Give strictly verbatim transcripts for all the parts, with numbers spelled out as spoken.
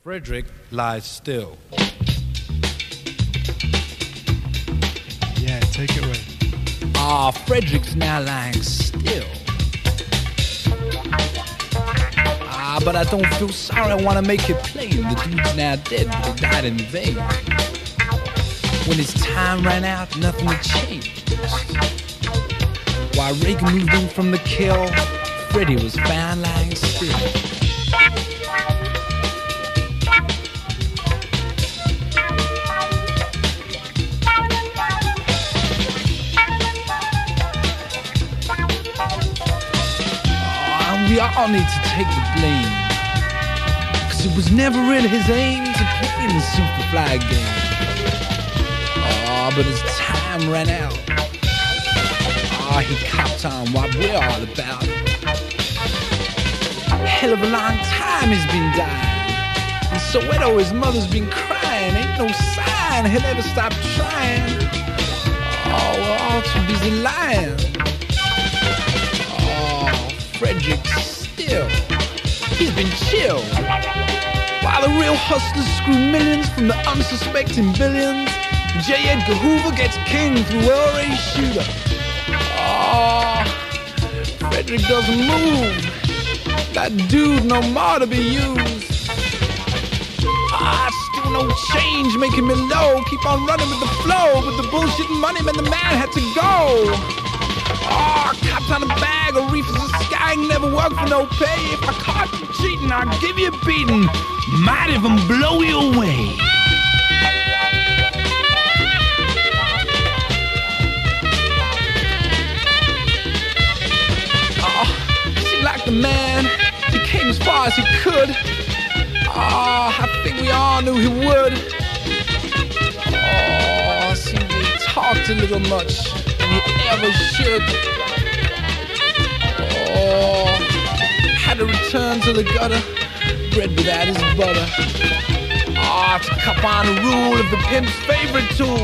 Frederick lies still. Yeah, take it away. Ah, Frederick's now lying still. Ah, but I don't feel sorry, I wanna make it plain. The dude's now dead, but he died in vain. When his time ran out, nothing had changed. While Reagan moved in from the kill, Freddie was found lying still. We all need to take the blame, cause it was never really his aim to play in the Superfly game. Oh, but his time ran out. Oh, he copped on what we're all about. Hell of a long time he's been dying. In Soweto his mother's been crying. Ain't no sign he'll ever stop trying. Oh, we're all too busy lying. Frederick still, he's been chilled. While the real hustlers screw millions from the unsuspecting billions, J. Edgar Hoover gets king through L. Ray Shooter. Oh, Frederick doesn't move. That dude no more to be used. Ah, still no change, making me low. Keep on running with the flow, but the bullshit money man, the man had to go. Oh, cops on a bag of reefers of sky never work for no pay. If I caught you cheating, I'll give you a beating. Might even blow you away. Oh, seemed like the man, he came as far as he could. Oh, I think we all knew he would. Oh, seemed he talked a little much. He ever should. Oh, had to return to the gutter, bread without his butter. Oh, to cup on the rule of the pimp's favorite tool.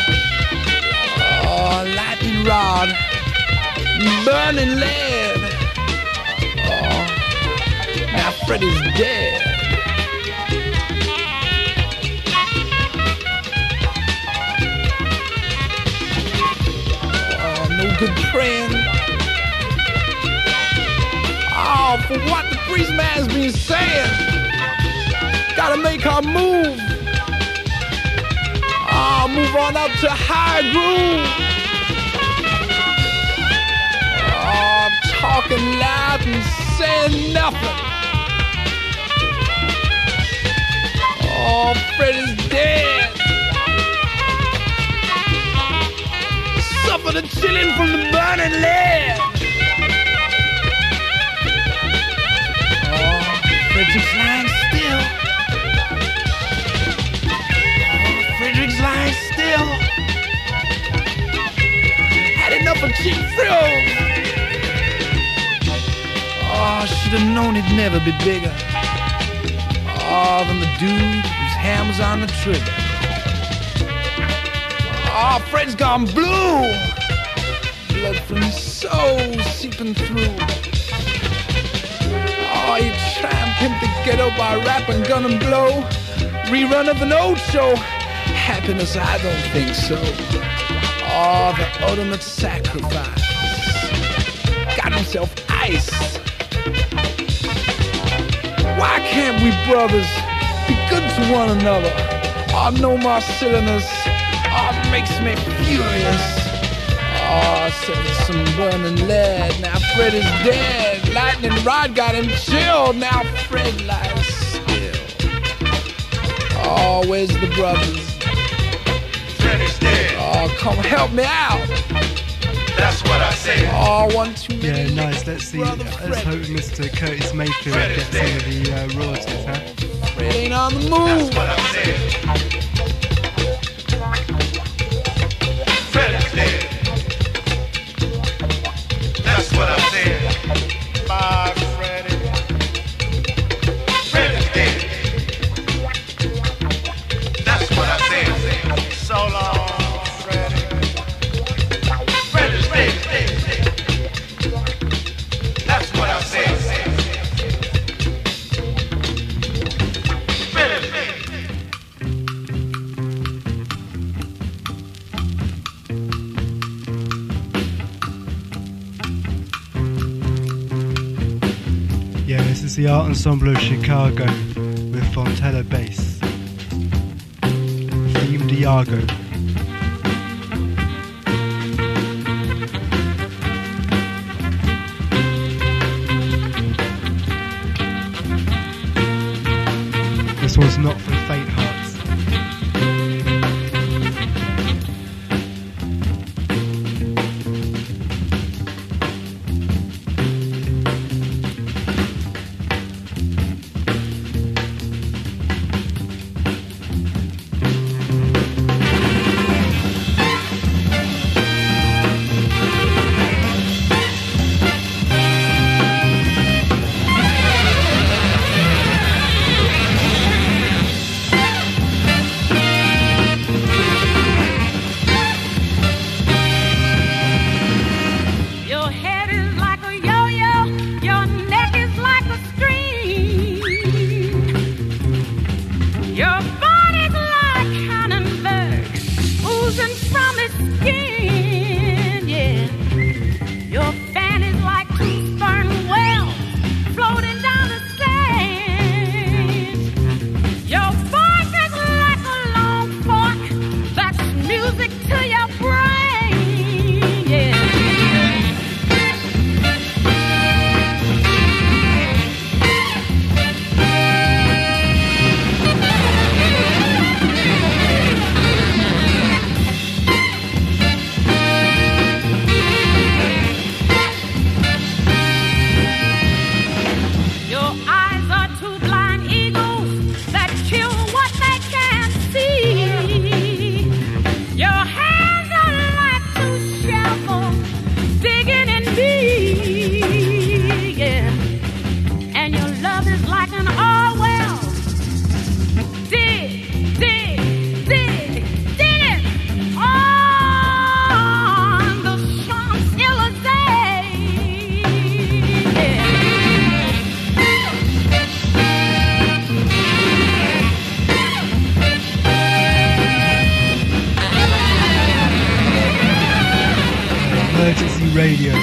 Oh, lightning rod, burning lead. Oh, now Freddie's dead. Good praying. Oh, for what the priest man's been saying. Gotta make our move. Oh, move on up to high groove. Oh, talking loud and saying nothing. Oh, Freddie's dead. Suffer the chilling from the burning lead. Oh, Frederick's lying still. Oh, Frederick's lying still. Had enough of cheap thrills. Oh, should have known he'd never be bigger. Oh, than the dude whose hand was on the trigger. Oh, Fred's gone blue. Blood from his soul seeping through. Oh, you try and pimp the ghetto by rap and gun and blow. Rerun of an old show. Happiness, I don't think so. Oh, the ultimate sacrifice. Got himself ice. Why can't we brothers be good to one another? Oh, no more silliness. Oh, it makes me furious. Oh, so some burning lead. Now Fred is dead. Lightning rod got him chilled. Now Fred lies still. Oh, where's the brothers? Fred is dead. Oh, come help me out. That's what I said. Oh, one too many. Yeah, nice. Let's see. Let's hope Mister Curtis Mayfield gets some of the uh, royalties, huh? Fred ain't on the move. That's what I said. Fred is dead. That's what I said. Bye, Freddie. Fred is dead. That's what I said. So long, Freddie. Fred is dead. That's what I said. Fred was the Art Ensemble of Chicago with Fontella bass. Theme Diago. This one's not for the faint hearts. Radio.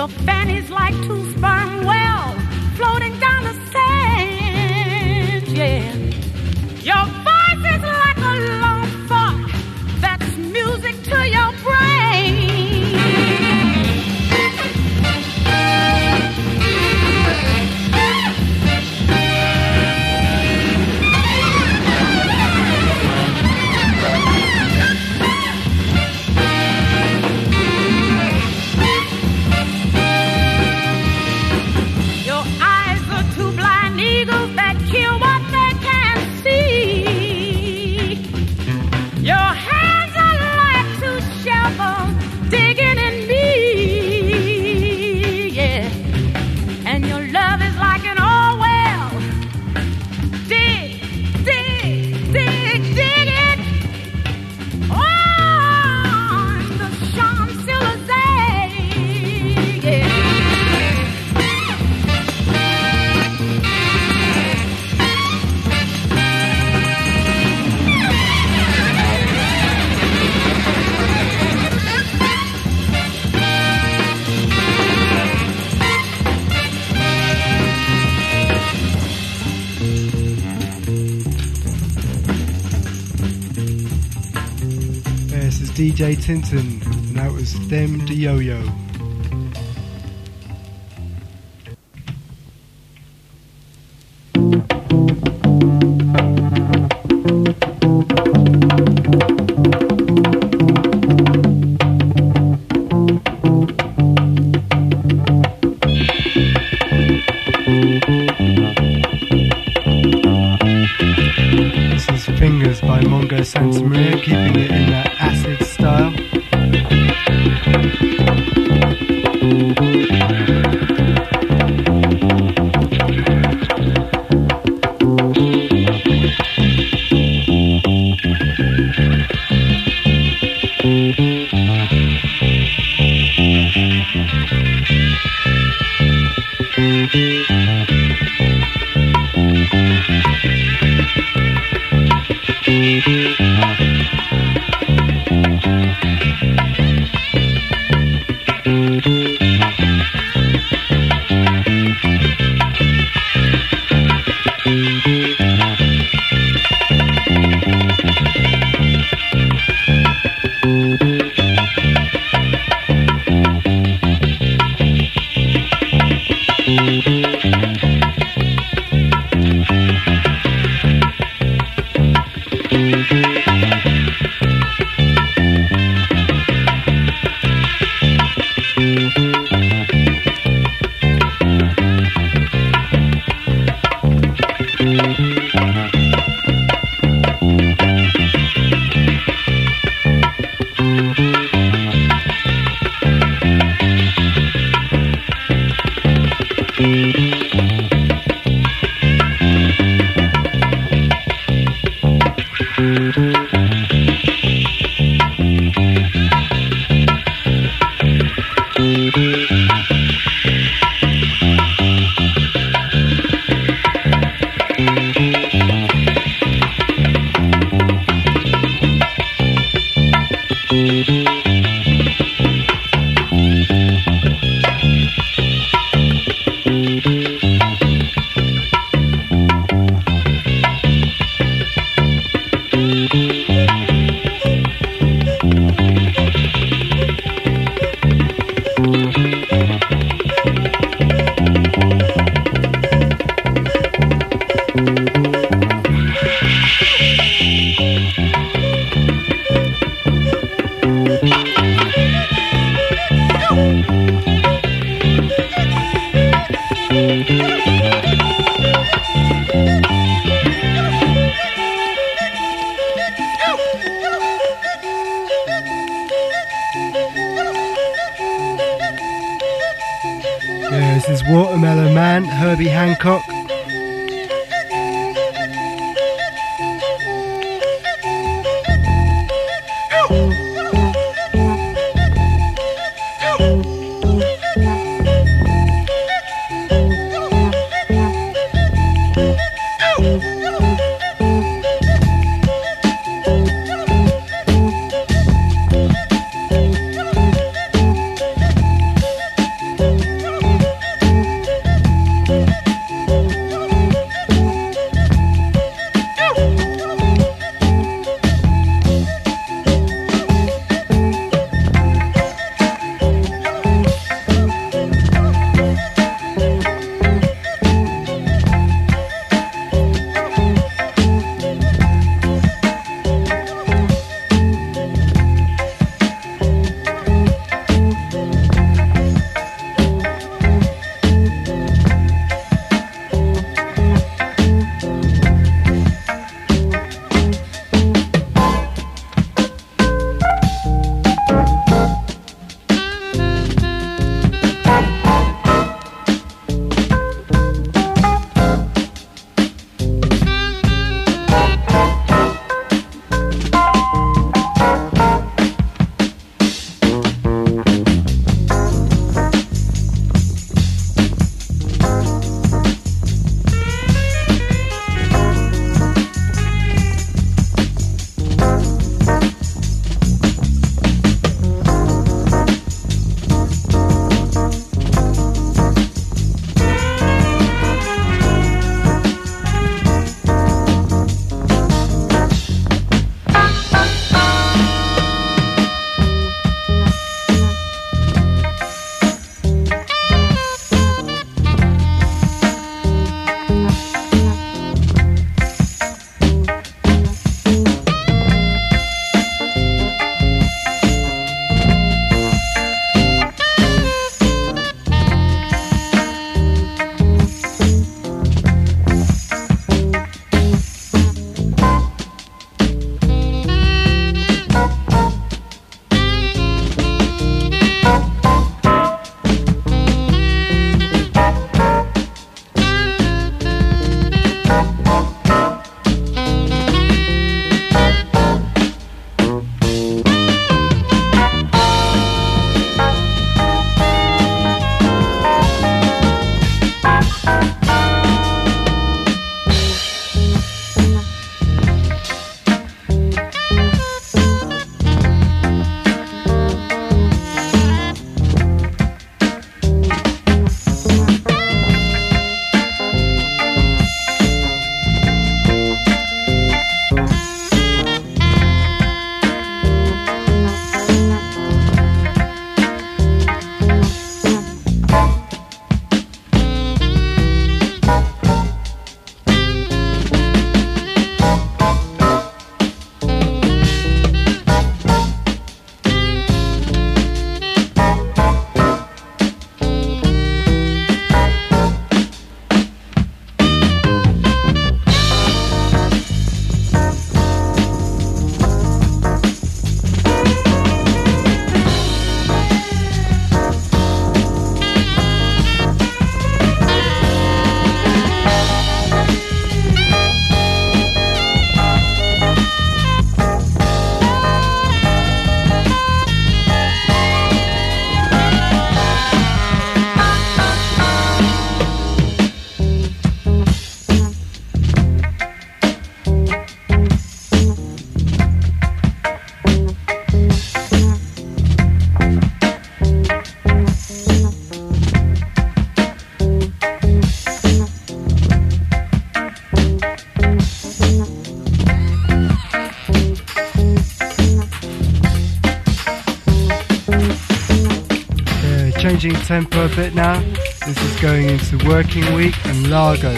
fanny's like two sperm wells floating down the sand, yeah. Your voice is like a long fart that's music to your brain. D J Tintin, and that was Them the Yo-Yo. This is Fingers by Mongo Santa Maria, keeping it in that acid style. Yeah, this is Watermelon Man, Herbie Hancock. changing tempo a bit now. This is going into Working Week and Largo.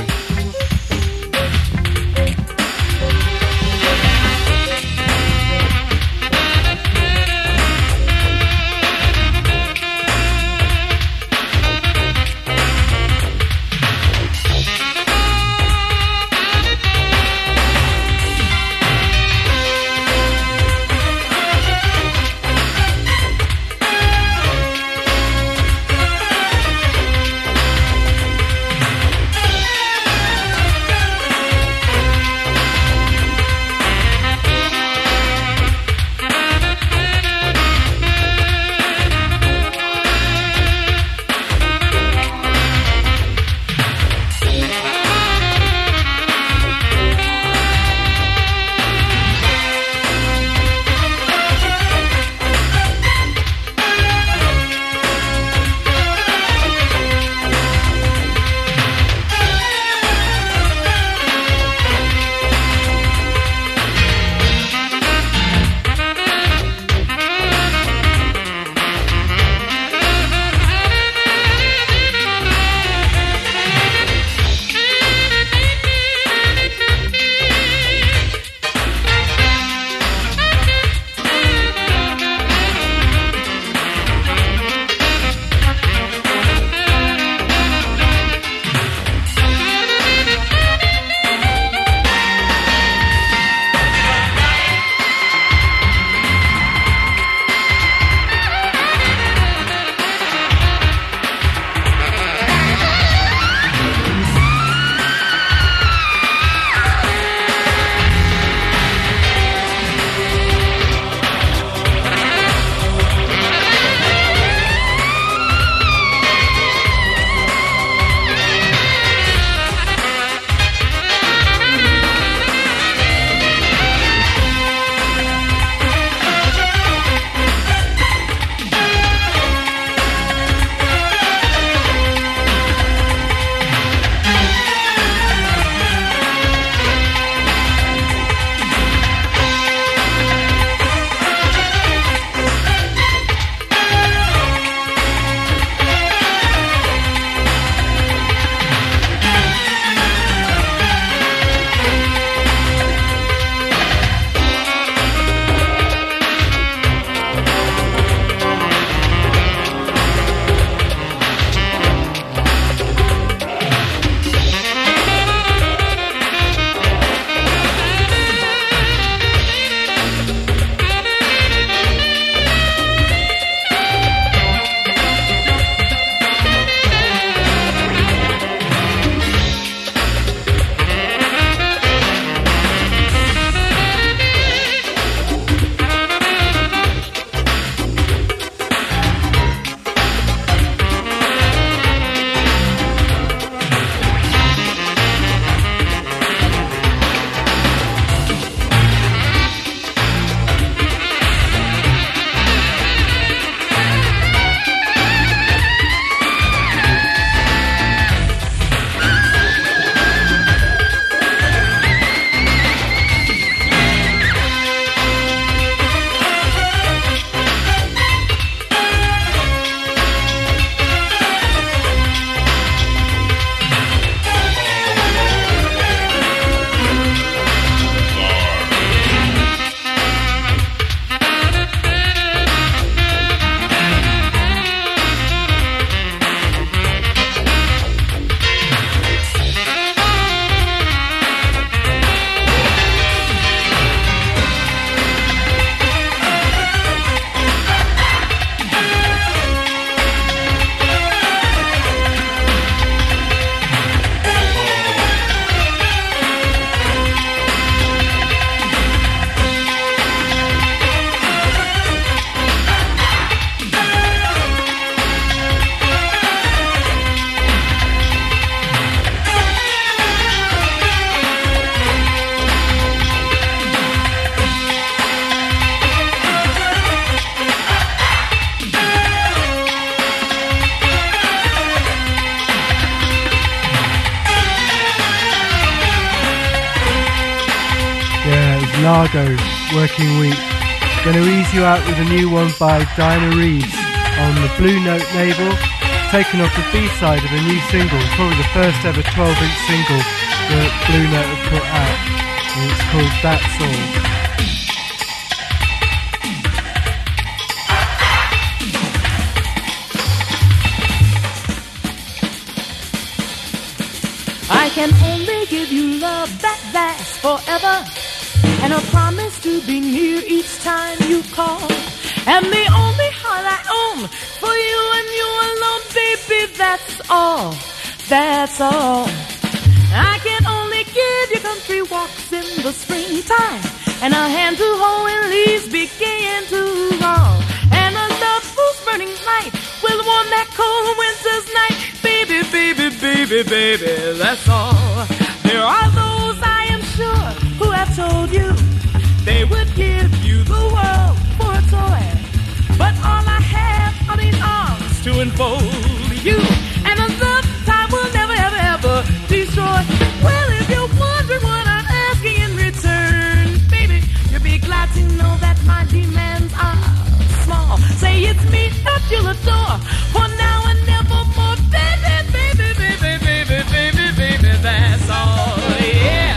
Largo, Working Week. Going to ease you out with a new one by Dinah Reeves on the Blue Note label. taken off the B-side of a new single, probably the first ever twelve inch single that Blue Note have put out, and it's called That's All. I can only give you love that lasts forever, and a promise to be near each time you call. And the only heart I own for you and you alone, baby, that's all, that's all. I can only give you country walks in the springtime, and a hand to hold when leaves begin to fall. And a love whose burning light will warm that cold winter's night, baby, baby, baby, baby, that's all. There are those, I am sure, who have told you they would give you the world for a toy, but all I have are these arms to enfold you, and a love time will never, ever, ever destroy. Well, if you're wondering what I'm asking in return, baby, you'll be glad to know that my demands are small. Say it's me that you'll adore, for now and nevermore, baby, baby, baby, baby, baby, baby, that's all, yeah.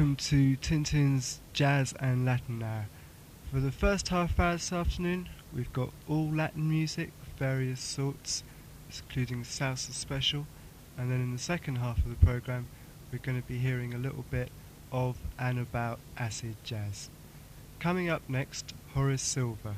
welcome to Tintin's Jazz and Latin Hour. For the first half hour this afternoon, we've got all Latin music of various sorts, including Salsa Special, and then in the second half of the programme, we're going to be hearing a little bit of and about acid jazz. Coming up next, Horace Silver.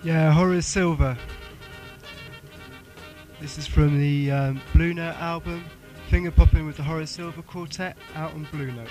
Yeah, Horace Silver. This is from the um, Blue Note album, Finger Popping with the Horace Silver Quartet, out on Blue Note.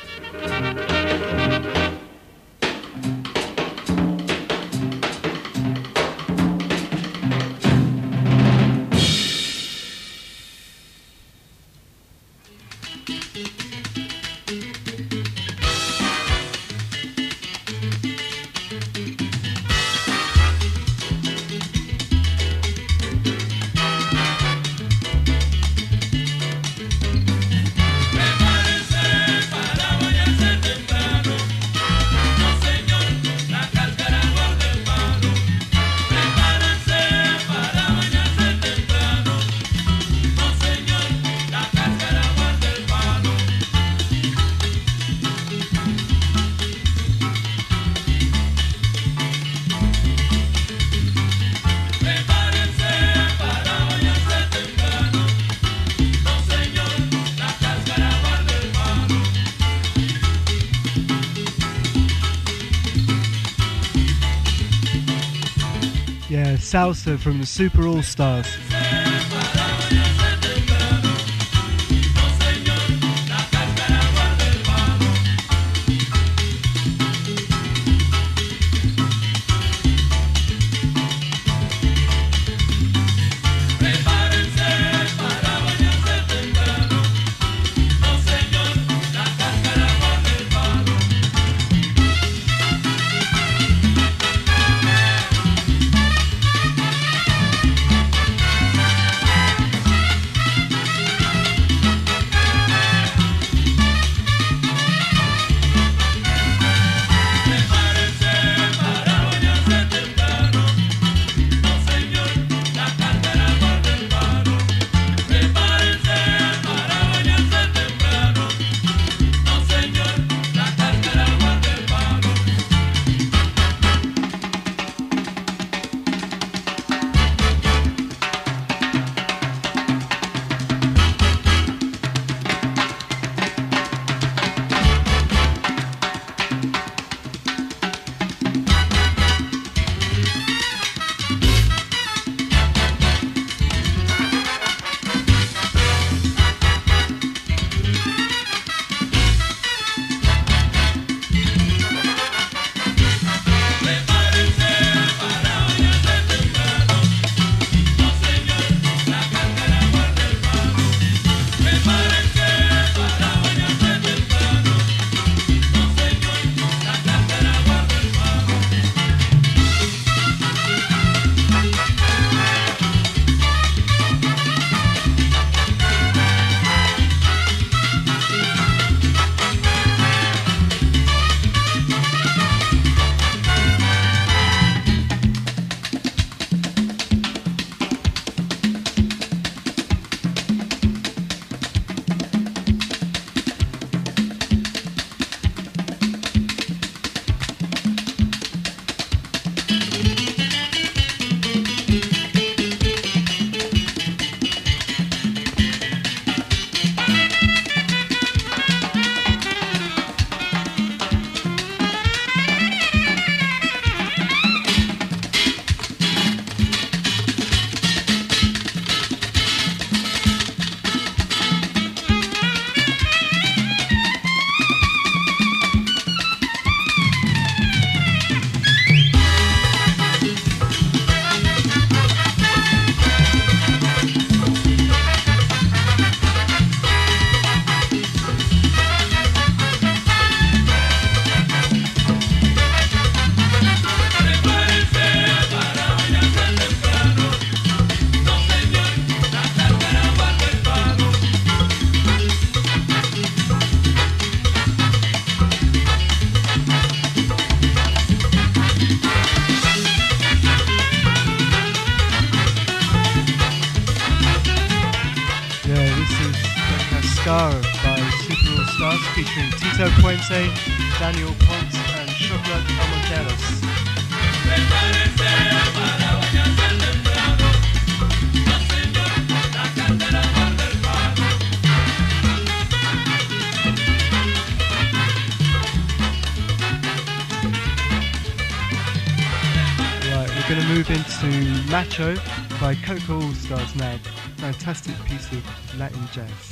Salsa from the Super All Stars. Featuring Tito Puente, Daniel Ponce and Chocolate Amonteros. Right, we're going to move into to Macho by Coca All Stars now. Fantastic piece of Latin jazz.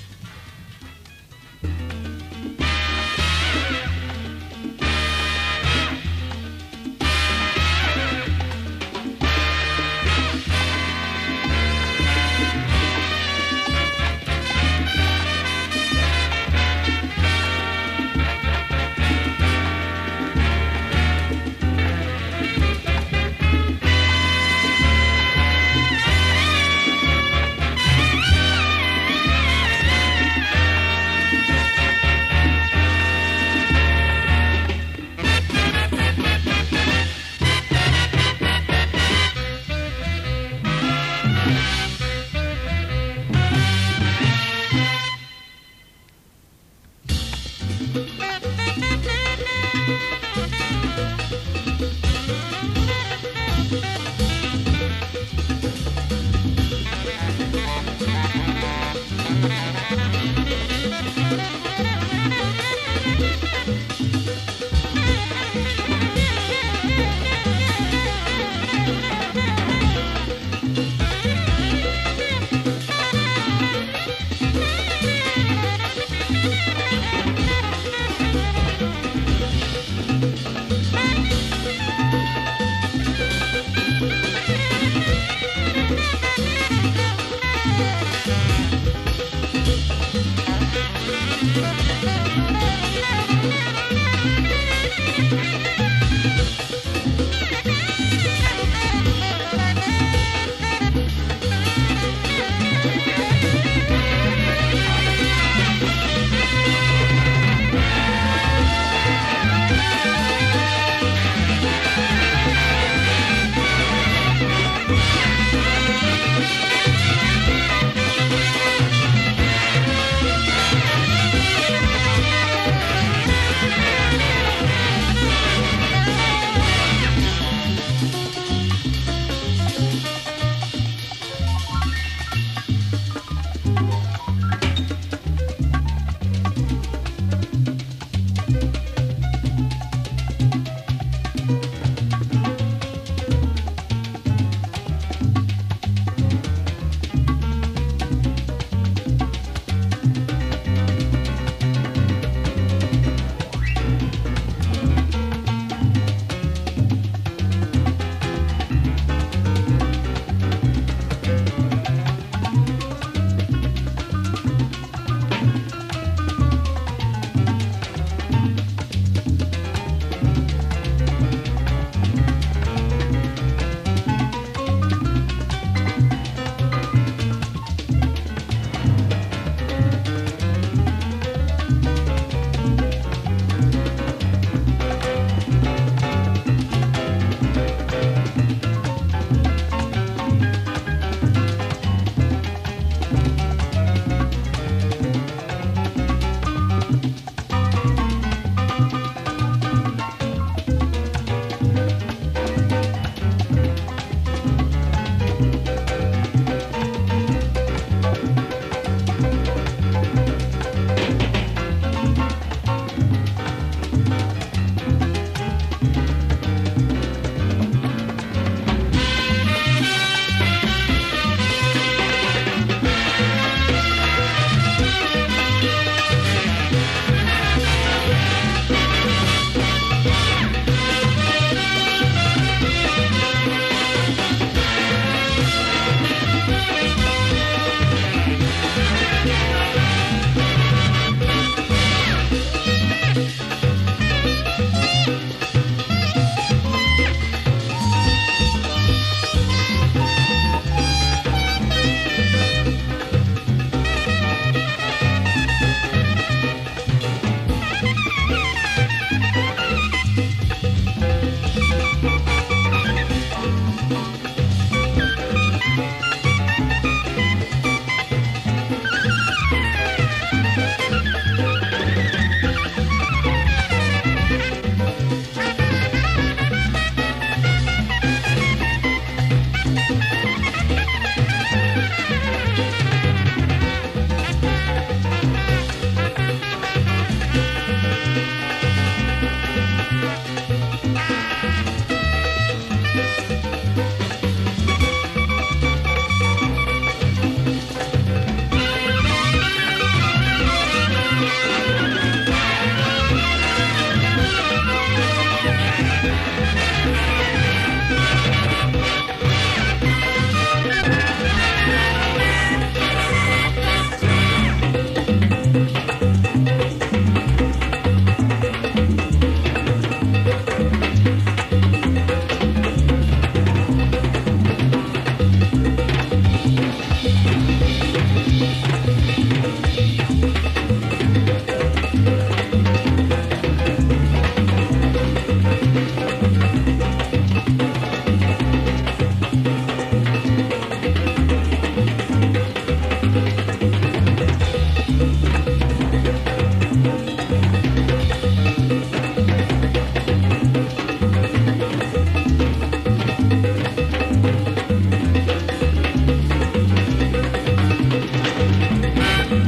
Thank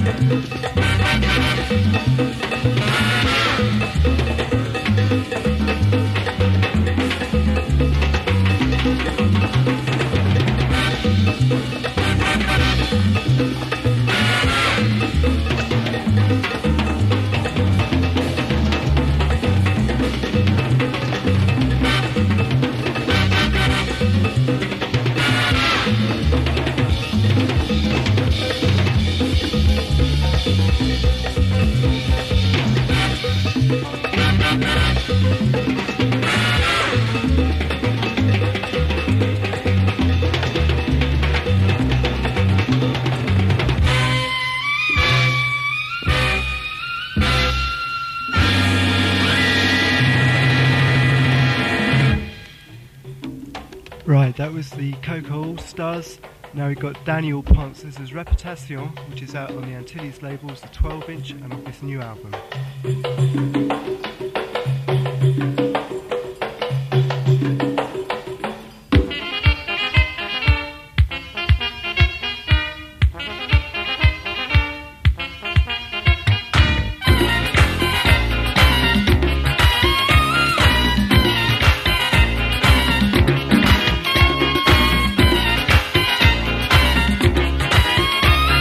Right, that was the Coco All Stars. Now we've got Daniel Ponce's Reputation, which is out on the Antilles labels, the twelve inch, and off this new album.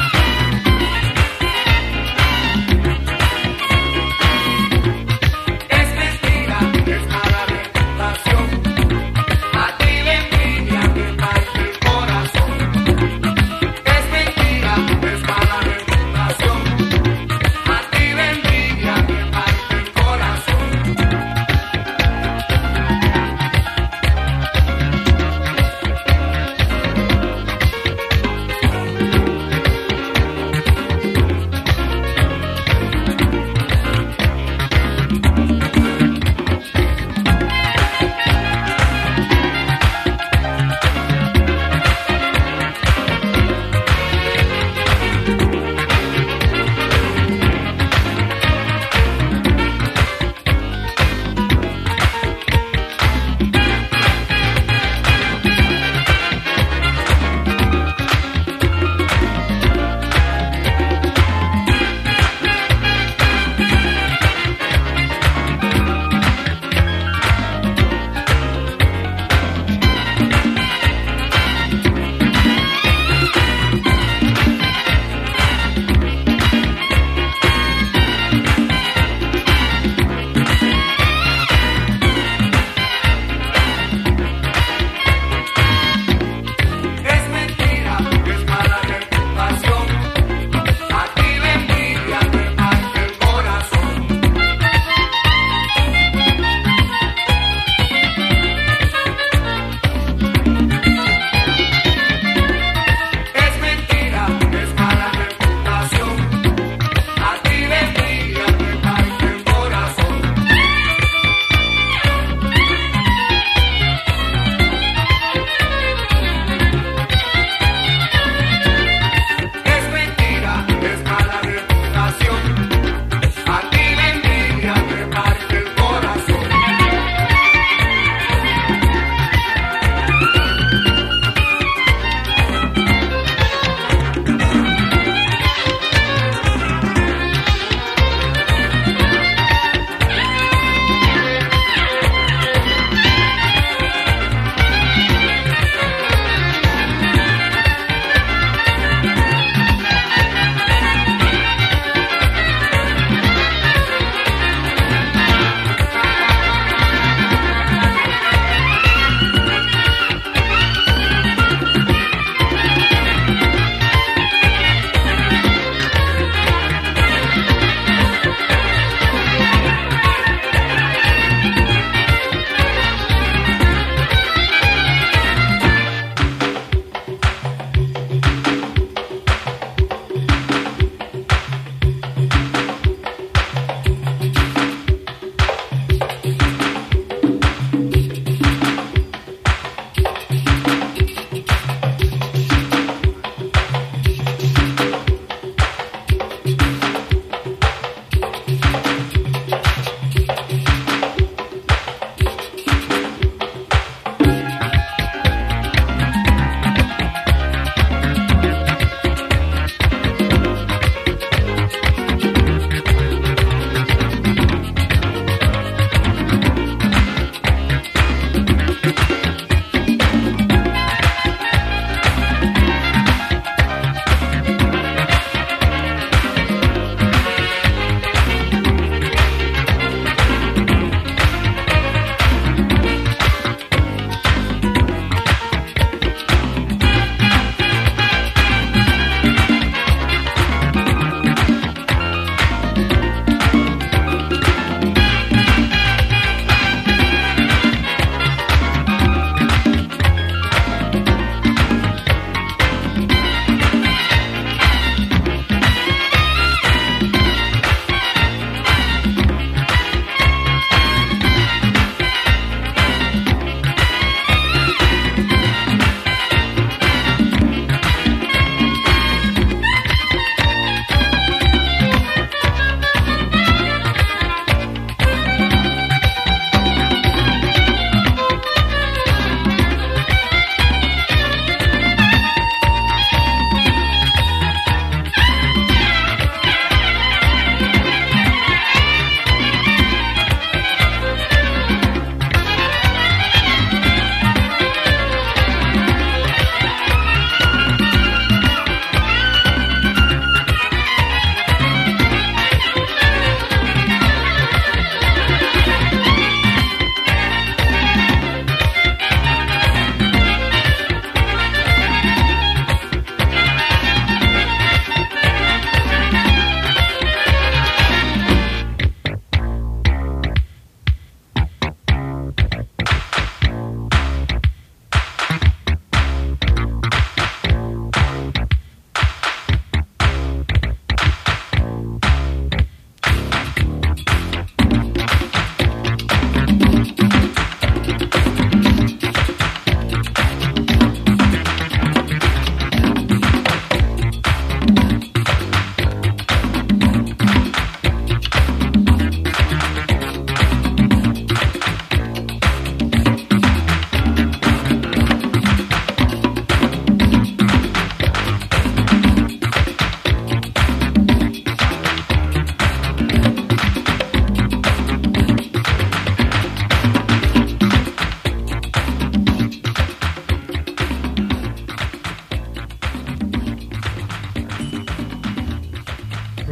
Hey!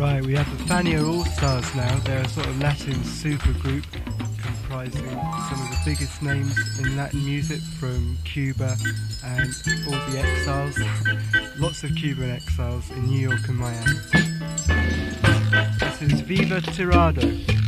Right, we have the Fania All-Stars now. They're a sort of Latin supergroup comprising some of the biggest names in Latin music from Cuba and all the exiles. Lots of Cuban exiles in New York and Miami. This is Viva Tirado.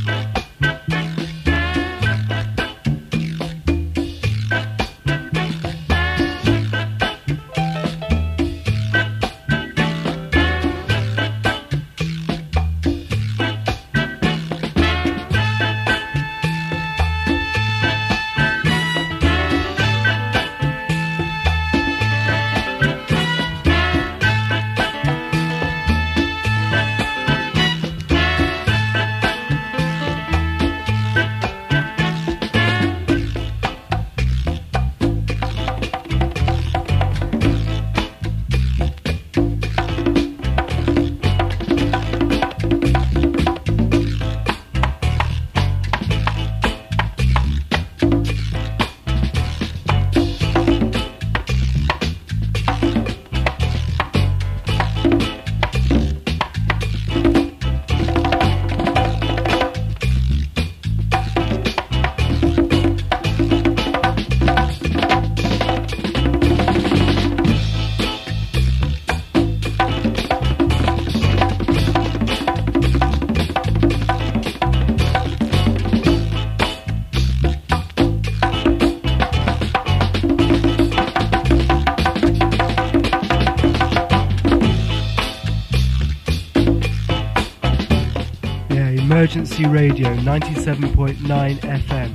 Emergency Radio ninety-seven point nine F M.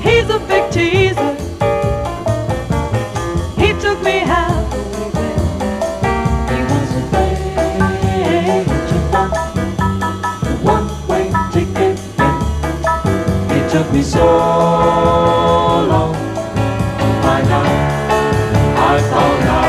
He's a big teaser. He took me halfway there. He wants to play a one-way ticket. It took me so long to find out. I found out.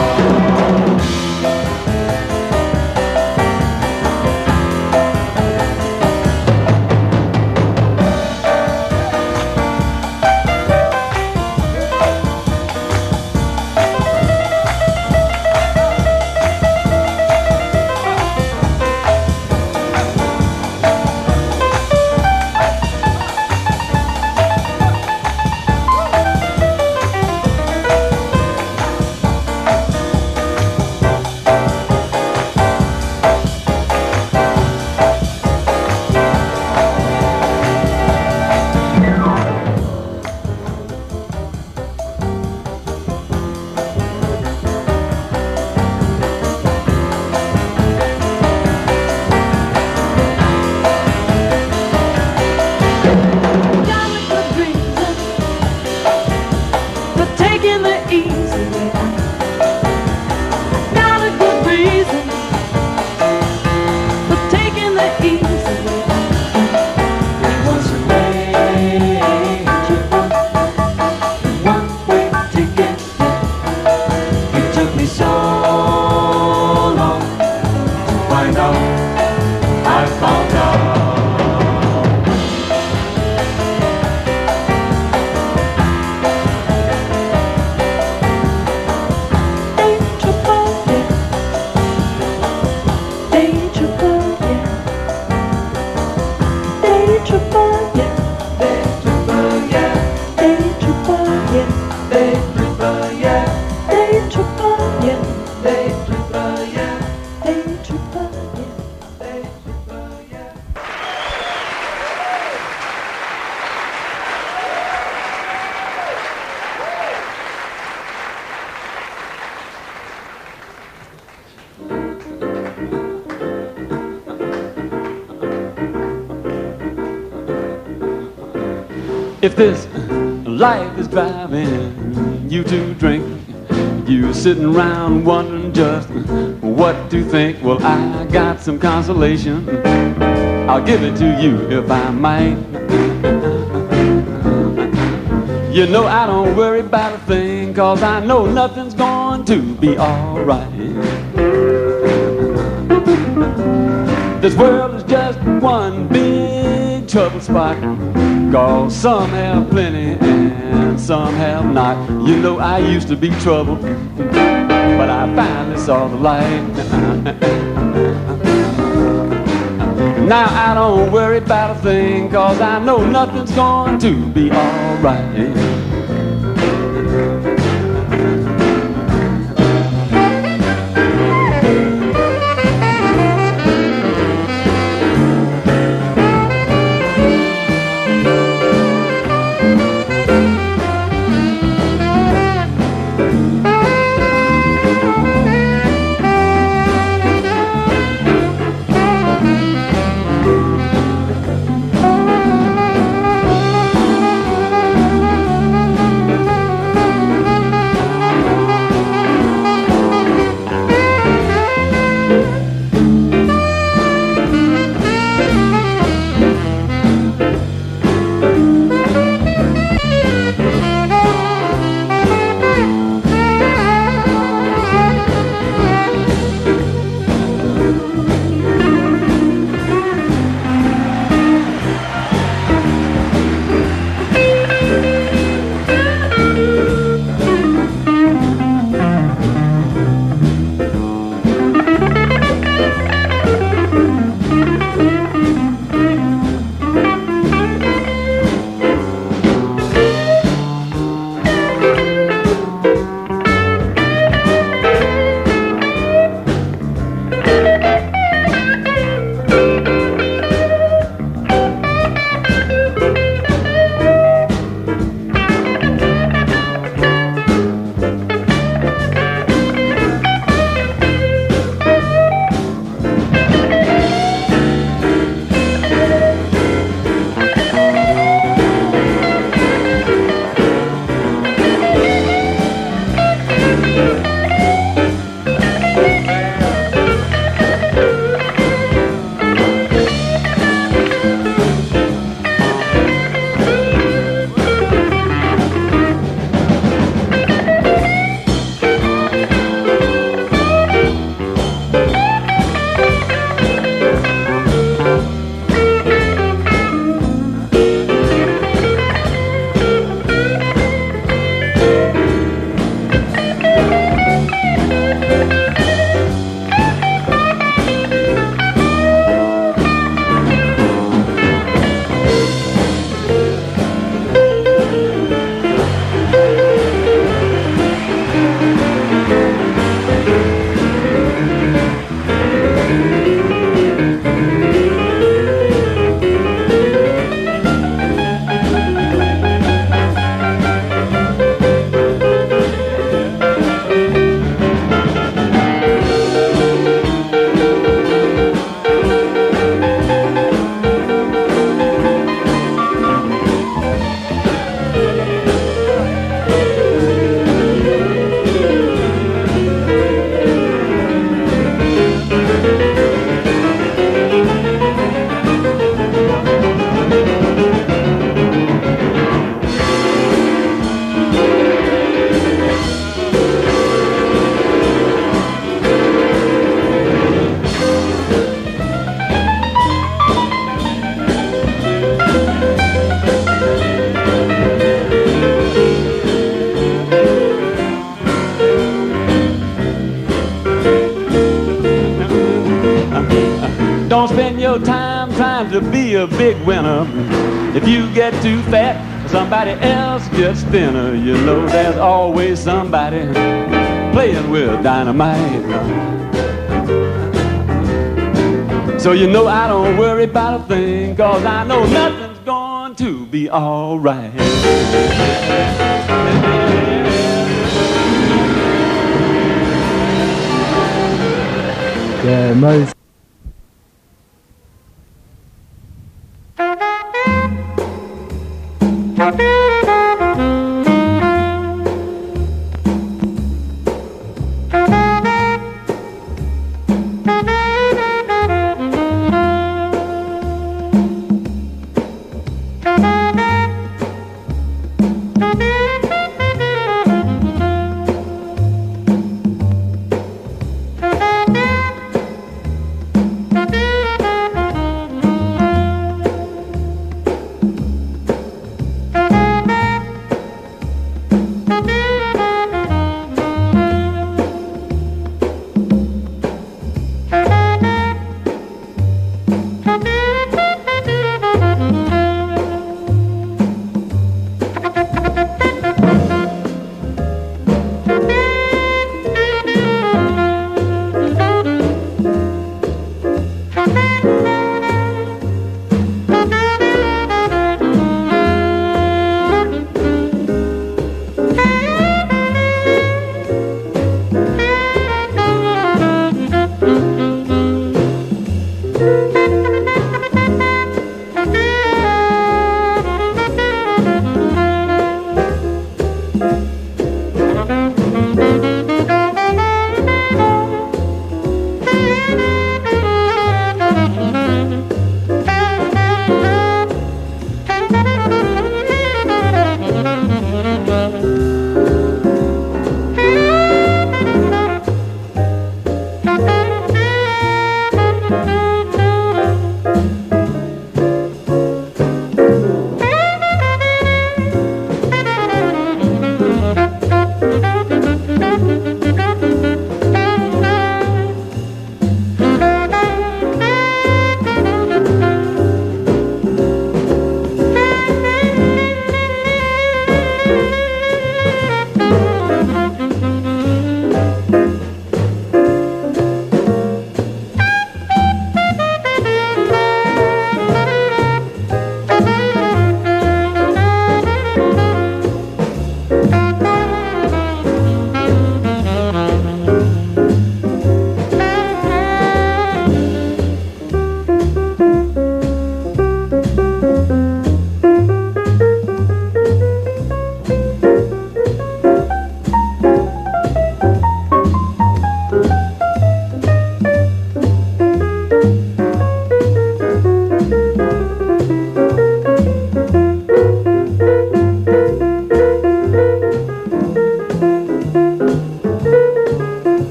If this life is driving you to drink, you're sitting around wondering just what to think. Well, I got some consolation. I'll give it to you if I might. You know I don't worry about a thing, 'cause I know nothing's going to be alright. This world is just one big trouble spot, 'cause some have plenty and some have not. You know I used to be troubled, but I finally saw the light. Now I don't worry about a thing, 'cause I know nothing's going to be alright. to be a big winner. If you get too fat, somebody else gets thinner. You know there's always somebody playing with dynamite. So you know I don't worry about a thing, 'cause I know nothing's going to be alright. Yeah, most.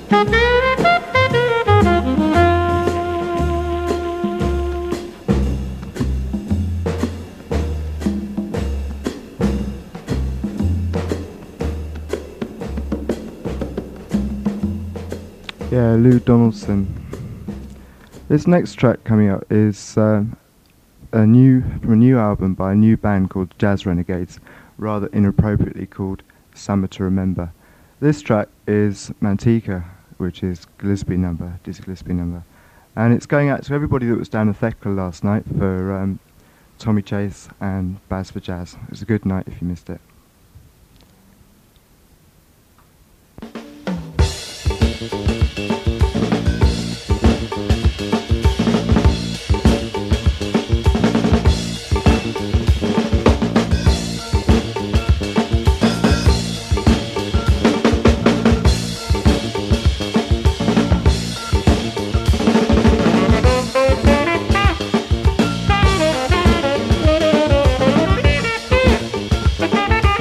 Yeah, Lou Donaldson. This next track coming up is uh, a new from a new album by a new band called Jazz Renegades, rather inappropriately called Summer to Remember. This track is Manteca, which is Gillespie number, Dizzy Gillespie number, and it's going out to everybody that was down at Thekla last night for um, Tommy Chase and Baz for Jazz. It was a good night if you missed it. Thank you.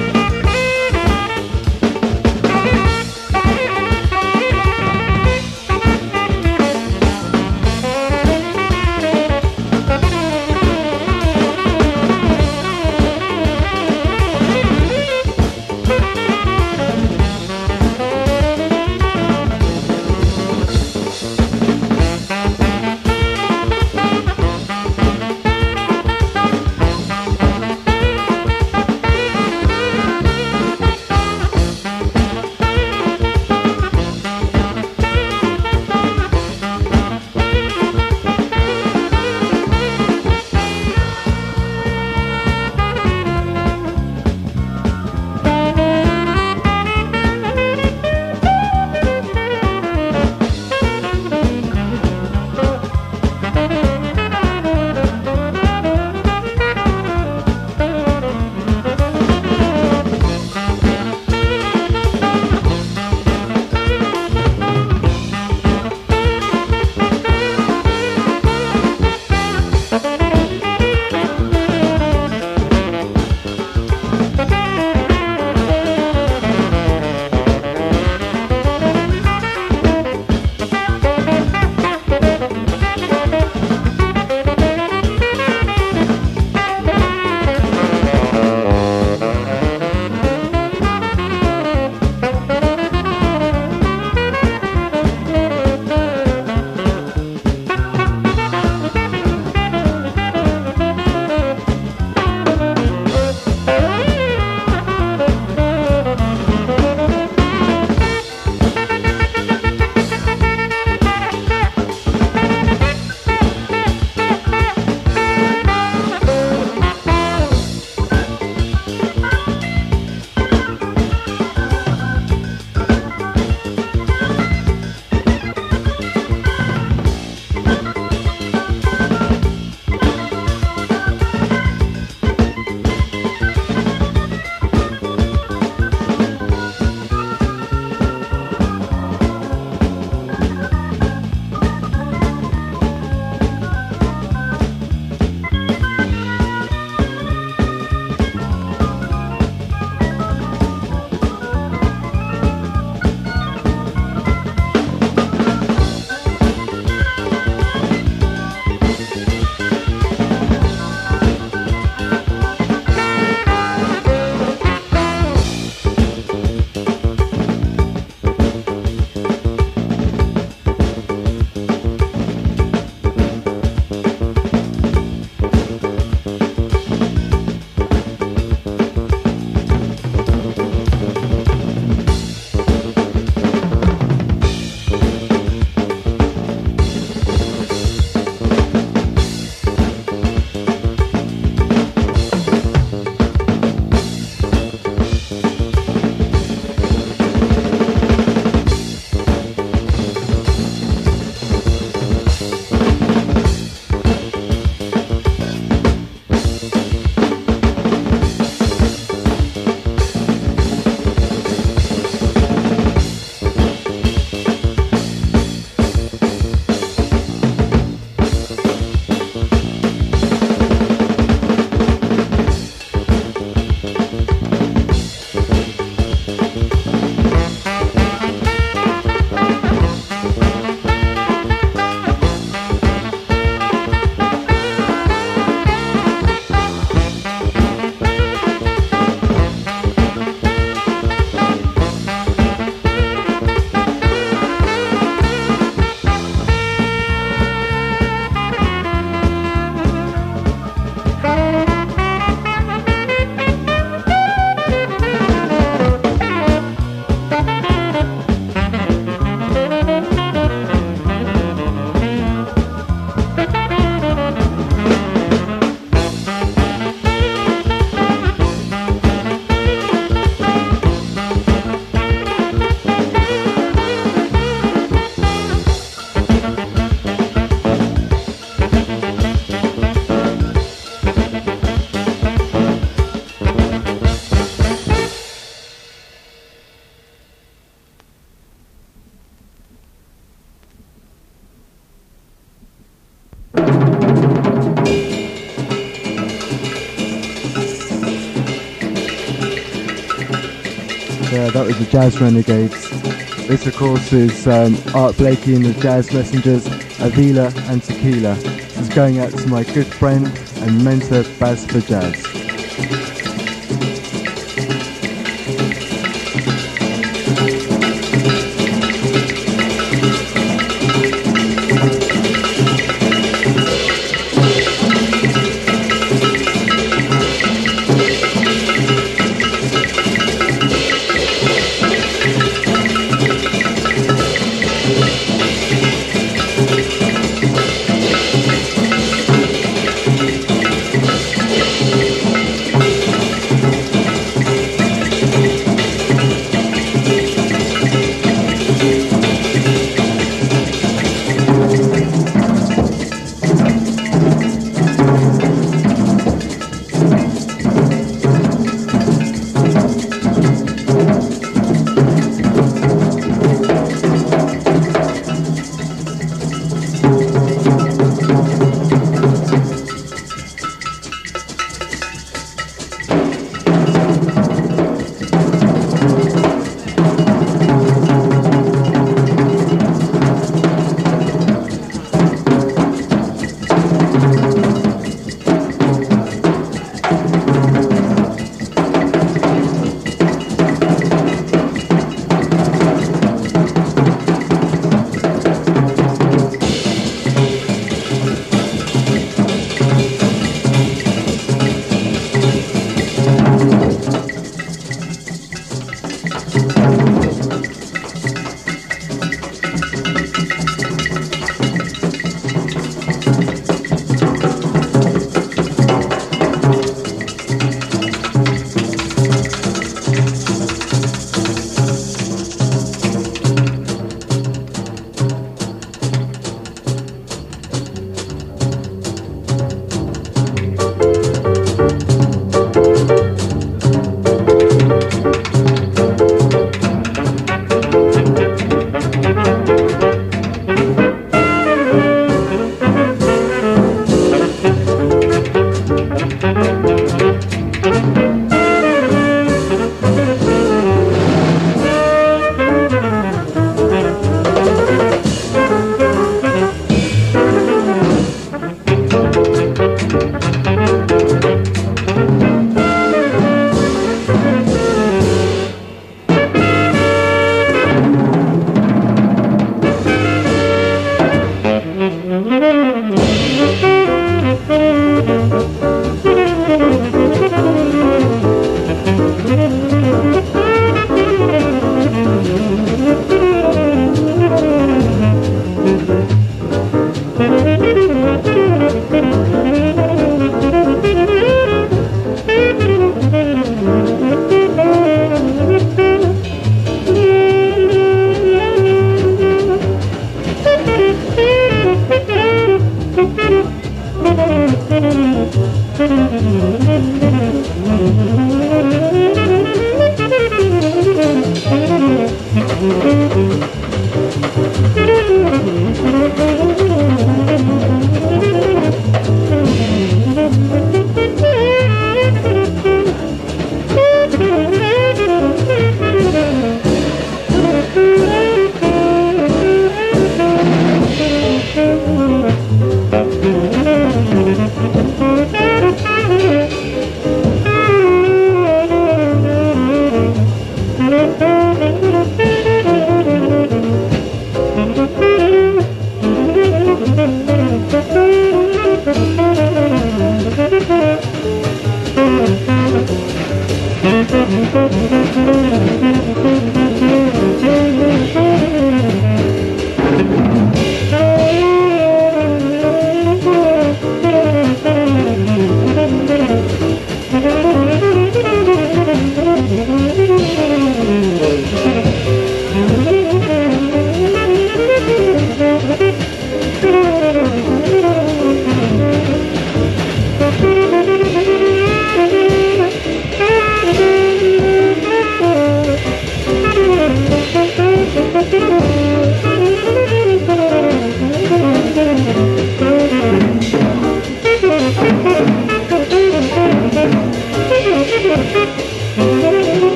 That was the Jazz Renegades. This, of course, is um, Art Blakey and the Jazz Messengers, Avila and Tequila. This is going out to my good friend and mentor, Baz for Jazz.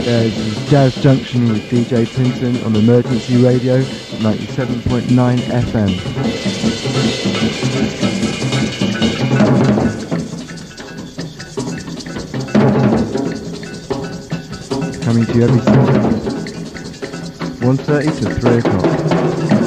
Uh, this is Jazz Junction with D J Tinton on Emergency Radio, ninety-seven point nine F M. Coming to you every Saturday, one thirty to three o'clock.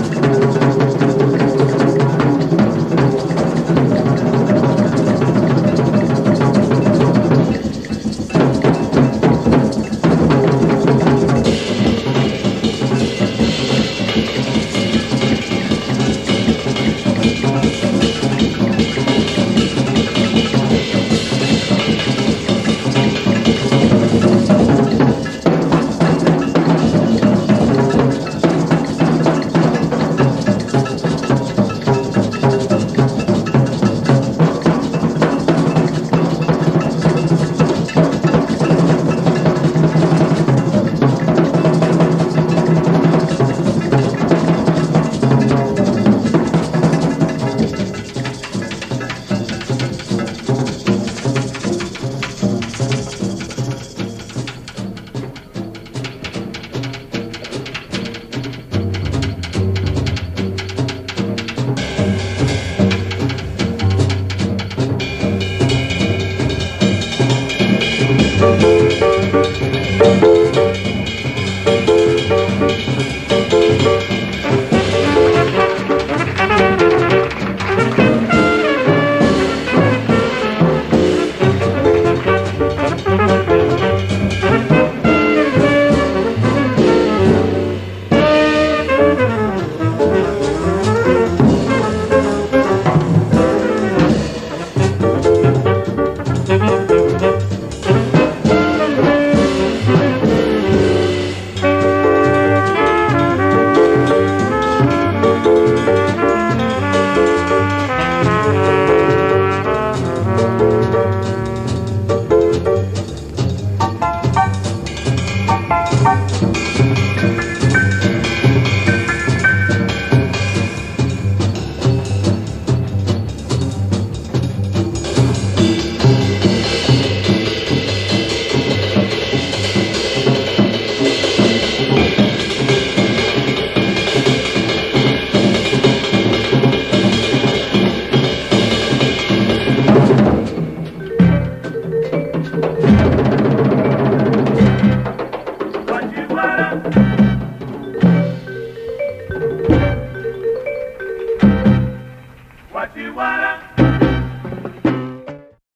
What you wanna?